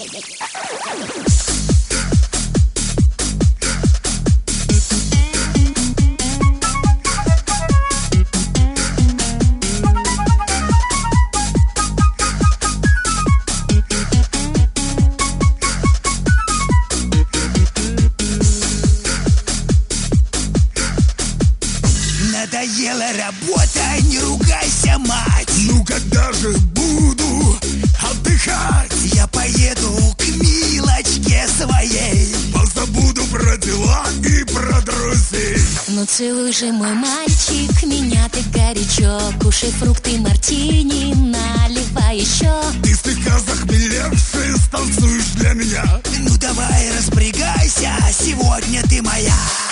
Надоела работа, не ругайся, мать. Ну когда же буду отдыхать? Я поеду к Милочке своей. Позабуду про дела и про друзей. Ну целуй же, мой мальчик, меня ты горячо. Кушай фрукты, мартини, наливай еще. Ты слегка захмелевший, станцуешь для меня. Ну давай распрягайся, сегодня ты моя.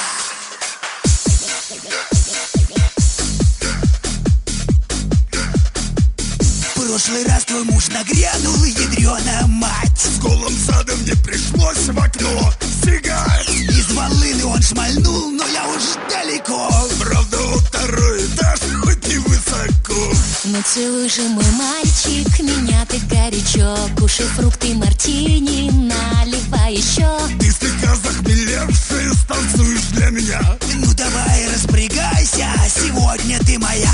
В прошлый раз твой муж нагрянул, ядрёна мать. С голым задом не пришлось в окно сигать. Из волыны он шмальнул, но я уж далеко. Правда, вот второй этаж хоть не высоко. Ну целуй же, мой мальчик, меня ты горячо. Кушай фрукты, мартини, наливай еще. Ты слегка захмелевший, станцуешь для меня. Ну давай распрягайся, сегодня ты моя.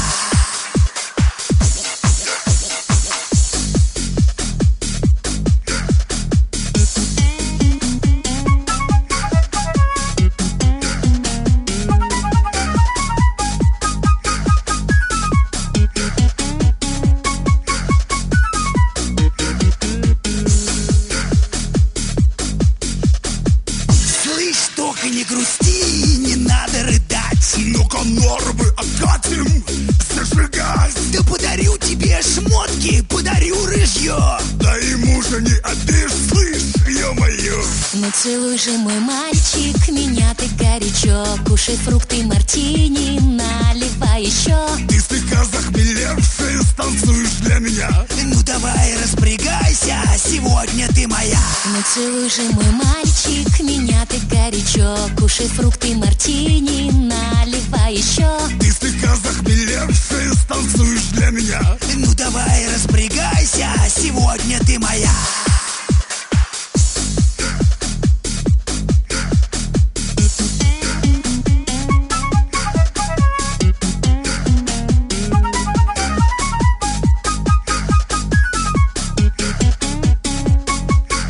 Только не грусти, не надо рыдать. Ну-ка нормы откатим, зажигать. Да подарю тебе шмотки, подарю рыжье. Да и мужа не обидишь, слышь, ё-моё. Ну целуй же, мой мальчик, меня ты горячо. Кушай фрукты, мартини, наливай еще. Ты слегка захмелевший, станцуешь для меня. Ну давай распрягайся, сегодня ты моя. Ну целуй же, мой мальчик, меня ты горячо. Кушай фрукты, мартини, наливай еще. Ты слегка захмелевший, станцуешь для меня. Ну давай распрягайся, сегодня ты моя.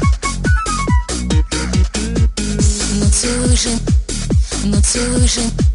Ну целуй же,